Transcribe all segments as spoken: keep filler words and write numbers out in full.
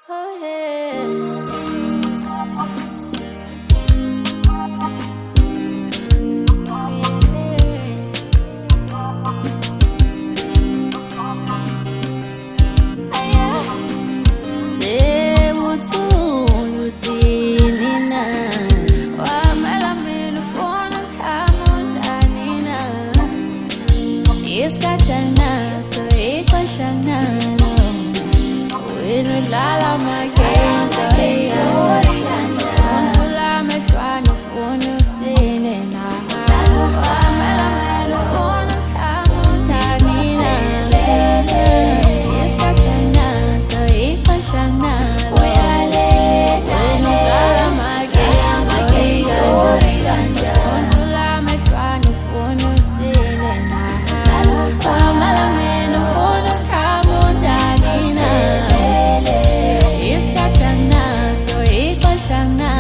Oh yeah. Iskatana, so ikwashana, winu lala magenzo, Untula meshwanu funu tine na Wamela melu funu tamu tanina Iskatana, so ikwashana, winu lala magenzo, Untula meshwanu funu tine na Wamela melu funu tamu tanina Iskatana, so ikwashana,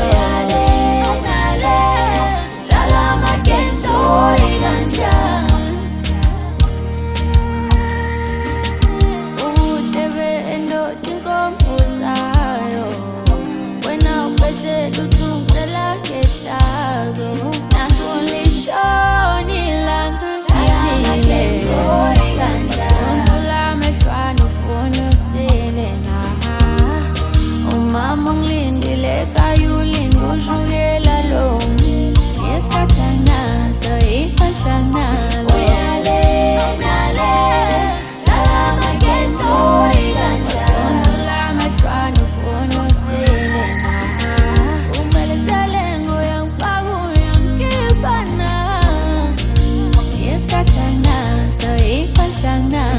Uhlebe endotinkombuzayo Wena uphethe luthumela ngehlazo Nakulishoni langazini Untula meshwanu funu tine na Umama ngilindile kayulinda ushukela lo Iskatana, so ikwashana, Untula meshwanu funu tine na Umbelezele nguyangifaka uyangipana Iskatana, so ikwashana,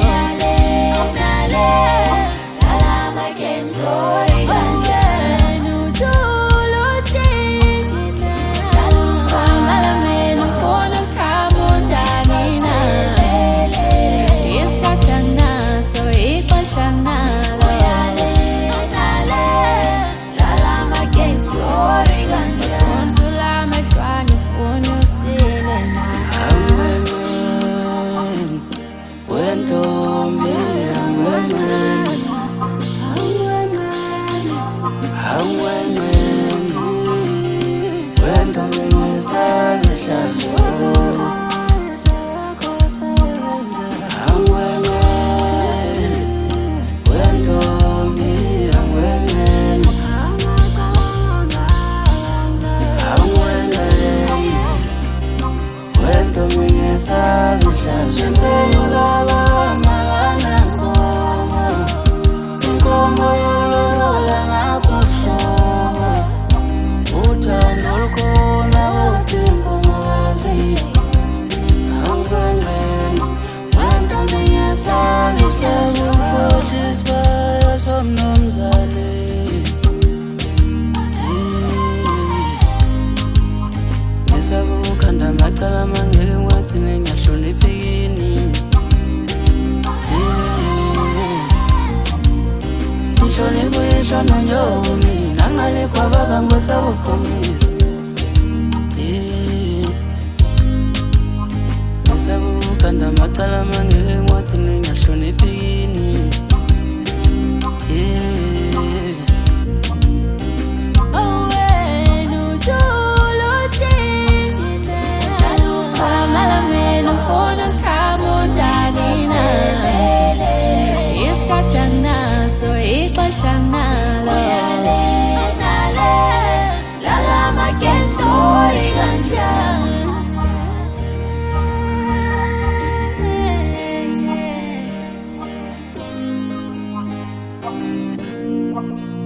Ngisabukhanda macala mangeke ngiwagcine ngiyahloniphekini Ngihlonipho yehlono nyomi Nangale kwababa ngwesabukhomisa Ngisabukhanda macala mangeke ngiwagcine ngiyahloniphekini Iskatana, so ikwashana, lala magenzo riganja